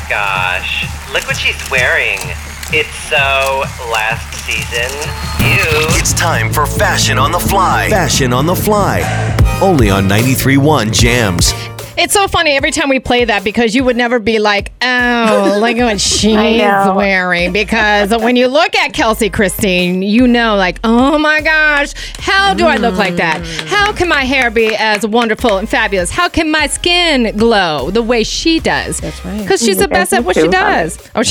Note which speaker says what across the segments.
Speaker 1: gosh. Look what she's wearing. It's so last season. Ew.
Speaker 2: It's time for Fashion on the Fly. Fashion on the Fly. Only on 93.1 Jams.
Speaker 3: It's so funny every time we play that because you would never be like, oh, look at what she's wearing. Because when you look at Kelsey Christine, you know, like, oh my gosh, how do I look like that? How can my hair be as wonderful and fabulous? How can my skin glow the way she does?
Speaker 4: That's right.
Speaker 3: Because she's the best at what she does. Oh,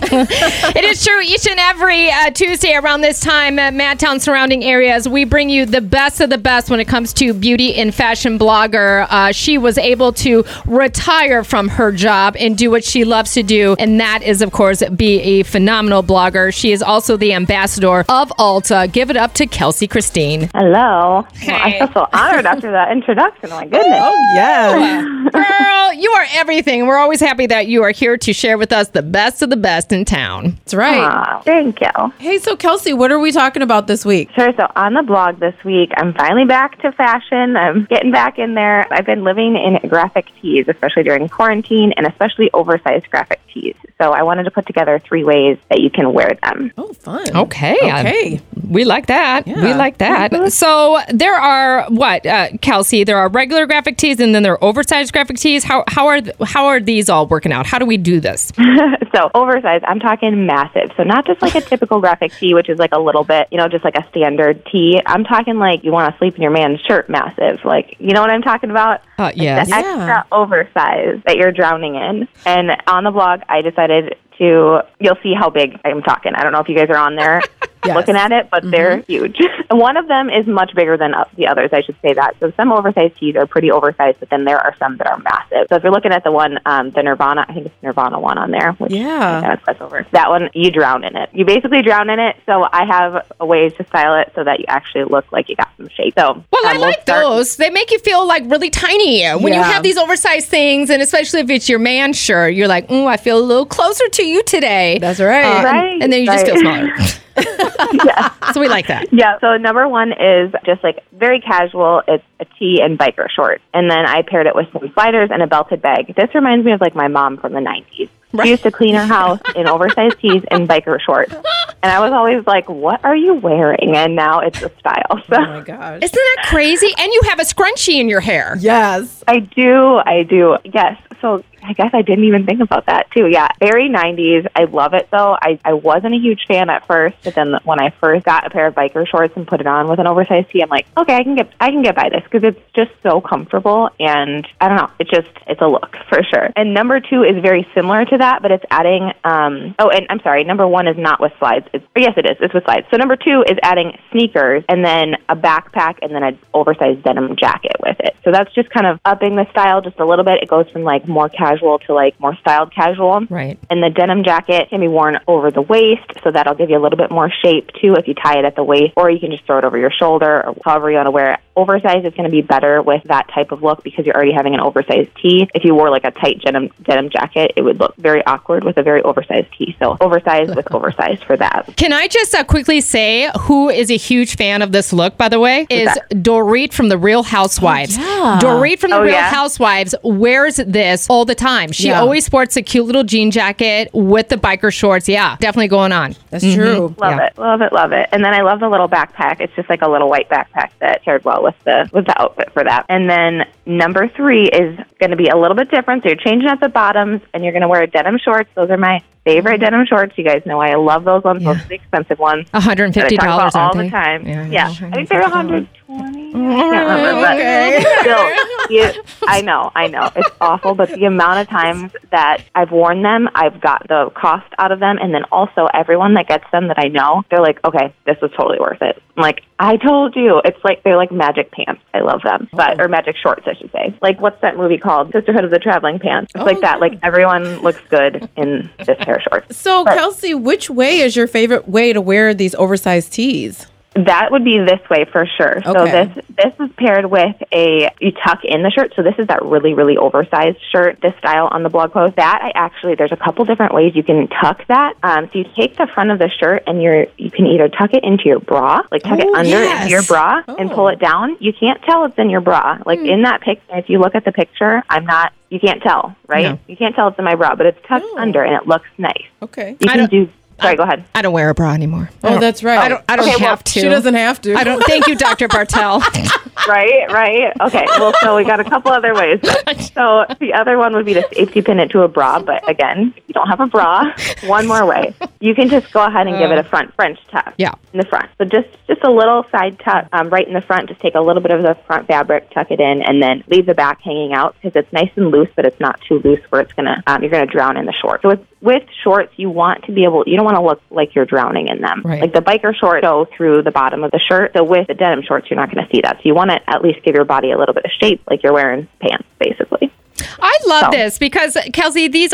Speaker 3: it is true. Each and every Tuesday around this time at Madtown surrounding areas, we bring you the best of the best when it comes to beauty and fashion blogger. She was able to retire from her job and do what she loves to do, and that is, of course, be a phenomenal blogger. She is also the ambassador of Ulta. Give it up to Kelsey Christine.
Speaker 5: Hello.
Speaker 3: Hey.
Speaker 5: Well, I feel so honored after that introduction. My goodness.
Speaker 4: Oh, yes.
Speaker 3: Girl, you are everything. We're always happy that you are here to share with us the best of the best in town.
Speaker 4: That's right.
Speaker 5: Aw, thank you.
Speaker 4: Hey, so Kelsey, what are we talking about this week?
Speaker 5: Sure. So on the blog this week, I'm finally back to fashion. I'm getting back in there. I've been living in graphic tees, especially during quarantine, and especially oversized graphic tees. So I wanted to put together 3 ways that you can wear them.
Speaker 4: Oh, fun.
Speaker 3: Okay. We like that.
Speaker 4: Yeah.
Speaker 3: We like that. So there are Kelsey? There are regular graphic tees, and then there are oversized graphic tees. How are these all working out? How do we do this?
Speaker 5: So oversized, I'm talking massive. So not just like a typical graphic tee, which is like a little bit, just like a standard tee. I'm talking like you want to sleep in your man's shirt massive. Like, you know what I'm talking about?
Speaker 3: Yes.
Speaker 5: The extra oversized that you're drowning in. And on the blog, I decided you'll see how big I'm talking. I don't know if you guys are on there looking at it, but they're huge. One of them is much bigger than the others, I should say that. So some oversized tees are pretty oversized, but then there are some that are massive. So if you're looking at the one, the Nirvana, I think it's Nirvana one on there. Which over. That one, you drown in it. You basically drown in it. So I have a ways to style it so that you actually look like you got some shape. So
Speaker 3: I like those. They make you feel like really tiny when you have these oversized things, and especially if it's your man shirt, you're like, I feel a little closer to you today.
Speaker 4: That's right.
Speaker 3: And then you just feel smaller. So we like that.
Speaker 5: Yeah. So number one is just like very casual. It's a tee and biker shorts. And then I paired it with some sliders and a belted bag. This reminds me of like my mom from the 90s. She used to clean her house in oversized tees and biker shorts. And I was always like, what are you wearing? And now it's a style. So.
Speaker 4: Oh, my gosh.
Speaker 3: Isn't that crazy? And you have a scrunchie in your hair.
Speaker 4: Yes.
Speaker 5: I do. Yes. So I guess I didn't even think about that, too. Yeah, very 90s. I love it, though. I wasn't a huge fan at first, but then when I first got a pair of biker shorts and put it on with an oversized tee, I'm like, okay, I can get by this because it's just so comfortable, and I don't know, it's a look for sure. And number 2 is very similar to that, but it's adding, and I'm sorry, number 1 is not with slides. Yes, it is. It's with slides. So number 2 is adding sneakers and then a backpack and then an oversized denim jacket with it. So that's just kind of upping the style just a little bit. It goes from like more casual to like more styled casual.
Speaker 3: Right.
Speaker 5: And the denim jacket can be worn over the waist, so that'll give you a little bit more shape too if you tie it at the waist, or you can just throw it over your shoulder or however you want to wear it. Oversized is going to be better with that type of look because you're already having an oversized tee. If you wore like a tight denim jacket, it would look very awkward with a very oversized tee. So oversized with oversized for that.
Speaker 3: Can I just quickly say who is a huge fan of this look, by the way, is Dorit from The Real Housewives. Dorit from The Real Housewives wears this all the time. She always sports a cute little jean jacket with the biker shorts. Yeah, definitely going on.
Speaker 4: That's true.
Speaker 5: Love it. And then I love the little backpack. It's just like a little white backpack that paired well with the outfit for that. And then number 3 is going to be a little bit different. So you're changing up the bottoms, and you're going to wear denim shorts. Those are my favorite denim shorts. You guys know I love those ones. Those are the expensive ones.
Speaker 3: $150
Speaker 5: all the time. Yeah. I think they're $120. I can't remember, but still, I know. It's awful, but the amount of times that I've worn them, I've got the cost out of them, and then also everyone that gets them that I know, they're like, okay, this was totally worth it. I'm like, I told you. It's like, they're like magic pants. I love them. Or magic shorts, I should say. Like, what's that movie called? Sisterhood of the Traveling Pants. It's like that. Like, everyone looks good in this pair of shorts.
Speaker 4: So, Kelsey, which way is your favorite way to wear these oversized tees?
Speaker 5: That would be this way for sure. So
Speaker 4: Okay.
Speaker 5: this is paired with you tuck in the shirt. So this is that really, really oversized shirt, this style on the blog post. That there's a couple different ways you can tuck that. So you take the front of the shirt and you can either tuck it into your bra, like tuck it under into your bra and pull it down. You can't tell it's in your bra. Like in that picture, if you look at the picture, you can't tell, right?
Speaker 3: No.
Speaker 5: You can't tell it's in my bra, but it's tucked under and it looks nice.
Speaker 4: Okay.
Speaker 5: You can do, sorry, go ahead.
Speaker 3: I don't wear a bra anymore.
Speaker 4: Oh, that's right.
Speaker 3: I don't have to.
Speaker 4: She doesn't have to.
Speaker 3: I don't. Thank you, Dr. Bartel.
Speaker 5: Right. Okay, well, so we got a couple other ways. So the other one would be to safety pin it to a bra, but again, if you don't have a bra, one more way. You can just go ahead and give it a front French tuck.
Speaker 3: Yeah.
Speaker 5: In the front. So just a little side tuck right in the front. Just take a little bit of the front fabric, tuck it in, and then leave the back hanging out because it's nice and loose, but it's not too loose where it's you're gonna drown in the shorts. So with shorts, you want to be you don't want to look like you're drowning in them.
Speaker 3: Right.
Speaker 5: Like the biker shorts go through the bottom of the shirt. So with the denim shorts, you're not going to see that. So you want to at least give your body a little bit of shape, like you're wearing pants, basically.
Speaker 3: I love this because Kelsey, these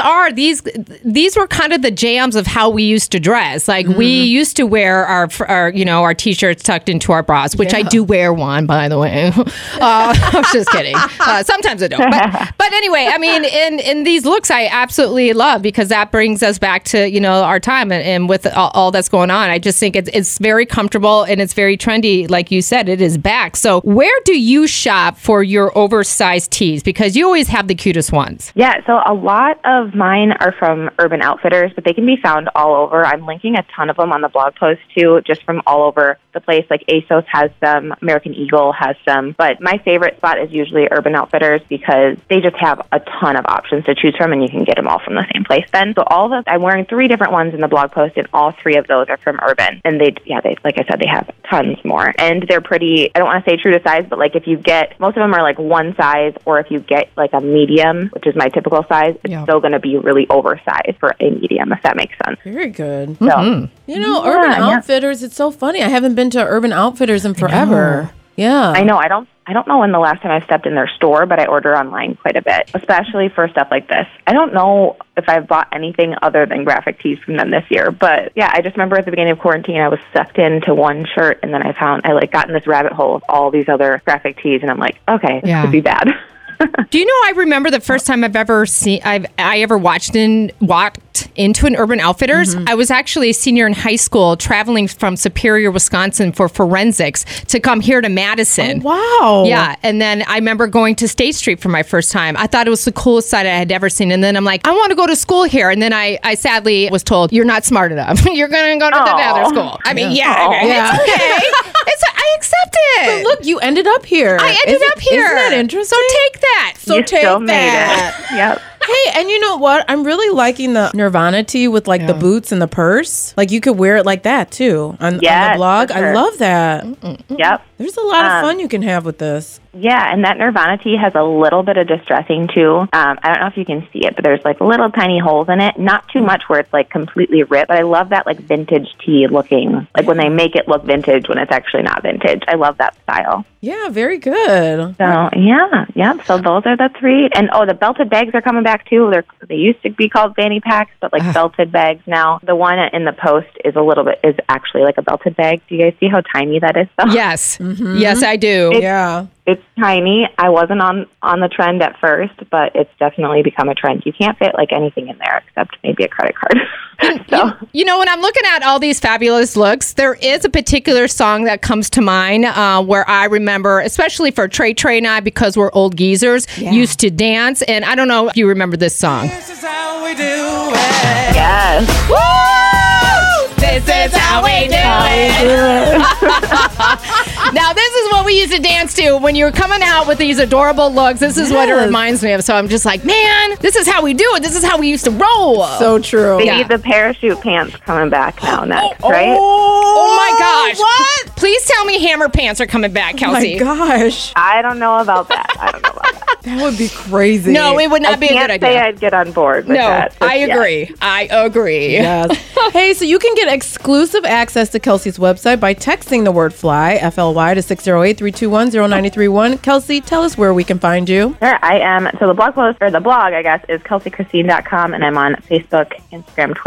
Speaker 3: were kind of the jams of how we used to dress. Like we used to wear our t-shirts tucked into our bras, which I do wear one, by the way. I'm just kidding. Sometimes I don't. But anyway, I mean, in these looks, I absolutely love because that brings us back to our time and with all that's going on. I just think it's very comfortable and it's very trendy. Like you said, it is back. So where do you shop for your oversized tees? Because you always have the cutest ones.
Speaker 5: Yeah, so a lot of mine are from Urban Outfitters, but they can be found all over. I'm linking a ton of them on the blog post too, just from all over the place. Like ASOS has some, American Eagle has some, but my favorite spot is usually Urban Outfitters because they just have a ton of options to choose from and you can get them all from the same place then. So I'm wearing 3 different ones in the blog post and all 3 of those are from Urban. And they like I said, they have tons more. And they're pretty, I don't want to say true to size, but like if you get, most of them are like one size, or if you get like a medium, which is my typical size, it's still going to be really oversized for a medium, if that makes sense.
Speaker 4: Very good.
Speaker 5: So,
Speaker 4: Urban Outfitters, it's so funny. I haven't been to Urban Outfitters in forever. Yeah.
Speaker 5: I know. I don't know when the last time I stepped in their store, but I order online quite a bit, especially for stuff like this. I don't know if I've bought anything other than graphic tees from them this year, but yeah, I just remember at the beginning of quarantine, I was sucked into one shirt, and then I got in this rabbit hole of all these other graphic tees, and I'm like, okay, this could be bad.
Speaker 3: Do you know, I remember the first time I ever walked into an Urban Outfitters. I was actually a senior in high school traveling from Superior, Wisconsin for forensics to come here to Madison.
Speaker 4: Oh, wow.
Speaker 3: Yeah. And then I remember going to State Street for my first time. I thought it was the coolest sight I had ever seen. And then I'm like, I want to go to school here. And then I sadly was told, you're not smart enough. You're going to go to the other school. I mean, it's okay. I accept it.
Speaker 4: But look, you ended up here.
Speaker 3: I ended up here.
Speaker 4: Isn't that interesting?
Speaker 3: So take that.
Speaker 5: You still made it. Yep.
Speaker 4: Hey, and you know what? I'm really liking the Nirvana tee with like the boots and the purse. Like you could wear it like that too on the blog.
Speaker 5: For sure.
Speaker 4: I love that.
Speaker 5: Yep.
Speaker 4: There's a lot of fun you can have with this.
Speaker 5: Yeah, and that Nirvana tee has a little bit of distressing too. I don't know if you can see it, but there's like little tiny holes in it. Not too much where it's like completely ripped, but I love that like vintage tee looking, like when they make it look vintage when it's actually not vintage. I love that style.
Speaker 4: Yeah, very good.
Speaker 5: So yeah. So those are the 3. And the belted bags are coming back too. They used to be called fanny packs, but like belted bags now. The one in the post is actually like a belted bag. Do you guys see how tiny that is though?
Speaker 3: Yes. Yes, I do.
Speaker 5: It's tiny. I wasn't on the trend at first, but it's definitely become a trend. You can't fit like anything in there except maybe a credit card. So
Speaker 3: when I'm looking at all these fabulous looks, there is a particular song that comes to mind where I remember, especially for Trey and I, because we're old geezers, used to dance. And I don't know if you remember this song.
Speaker 6: This is how we do it.
Speaker 5: yes.
Speaker 3: Woo! This is how we do it. Now, this is what we used to dance to when you were coming out with these adorable looks. This is what it reminds me of. So I'm just like, man, this is how we do it. This is how we used to roll.
Speaker 4: So true.
Speaker 5: They need the parachute pants coming back now next, right?
Speaker 3: Oh my gosh. What? Please tell me hammer pants are coming back, Kelsey.
Speaker 4: Oh my gosh.
Speaker 5: I don't know about that.
Speaker 4: That would be crazy.
Speaker 3: No, it would not be a good
Speaker 5: I can't say
Speaker 3: idea.
Speaker 5: I'd get on board with that.
Speaker 3: No, I agree. I agree.
Speaker 4: Yes. Hey, so you can get exclusive access to Kelsey's website by texting the word FLY, F-L-Y, to 608-321-0931. Kelsey, tell us where we can find you.
Speaker 5: Sure, I am. So the blog, I guess, is kelseychristine.com, and I'm on Facebook, Instagram, Twitter,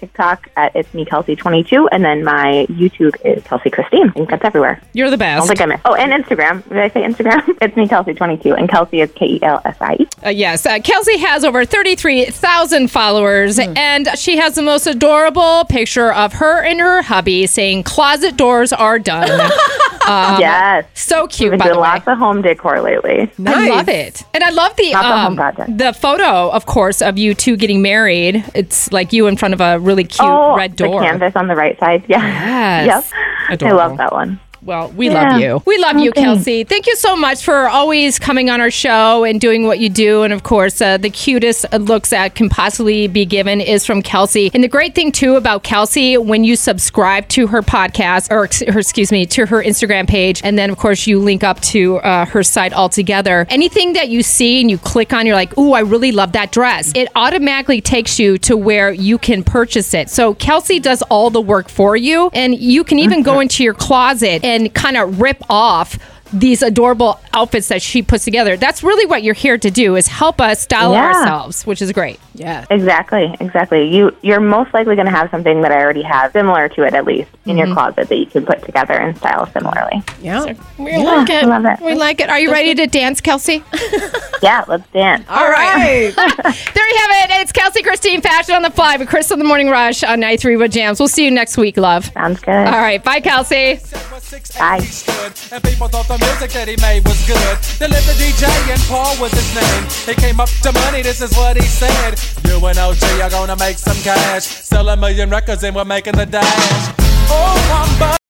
Speaker 5: TikTok at It's Me Kelsey 22, and then my YouTube is Kelsey Christine. I think that's everywhere.
Speaker 3: You're the
Speaker 5: I don't
Speaker 3: best.
Speaker 5: think I missed. Oh, and Instagram. Did I say Instagram? It's Me Kelsey 22, and Kelsey is Kelsie.
Speaker 3: Yes, Kelsey has over 33,000 followers, and she has the most adorable picture of her and her hubby saying closet doors are done.
Speaker 5: Yes.
Speaker 3: So cute,
Speaker 5: We've been
Speaker 3: by the
Speaker 5: doing
Speaker 3: way.
Speaker 5: lots of home decor lately.
Speaker 3: I love it. And I love
Speaker 5: Lots of home projects.
Speaker 3: the photo, of course, of you two getting married. It's like you in front of a really cute red door.
Speaker 5: The canvas on the right side. Yeah.
Speaker 3: Yes.
Speaker 5: Yep.
Speaker 3: Adorable.
Speaker 5: I love that one.
Speaker 3: Well, we love you. We love you,
Speaker 5: thanks.
Speaker 3: Kelsey. Thank you so much for always coming on our show and doing what you do. And of course, the cutest looks that can possibly be given is from Kelsey. And the great thing too about Kelsey, when you subscribe to her podcast or to her Instagram page, and then of course you link up to her site altogether, anything that you see and you click on, you're like, ooh, I really love that dress. It automatically takes you to where you can purchase it. So Kelsey does all the work for you, and you can even go into your closet and kind of rip off these adorable outfits that she puts together. That's really what you're here to do, is help us style ourselves, which is great.
Speaker 4: Yeah.
Speaker 5: Exactly. You're most likely going to have something that I already have, similar to it at least, in your closet that you can put together and style similarly.
Speaker 4: Yeah.
Speaker 3: We like it.
Speaker 5: I love it.
Speaker 3: We like it. Are you ready to dance, Kelsey?
Speaker 5: Yeah, let's dance.
Speaker 3: All right. There you have it. It's Kelsey Christine, Fashion on the Fly with Chris on the Morning Rush on 93 with Jams. We'll see you next week, love.
Speaker 5: Sounds good.
Speaker 3: All right. Bye, Kelsey.
Speaker 5: Bye.
Speaker 6: And people thought the music that he made was good. Delivered DJ and Paul was his name. He came up to money, this is what he said. You and OG are gonna make some cash. Sell 1 million records and we're making the dash. Oh, I'm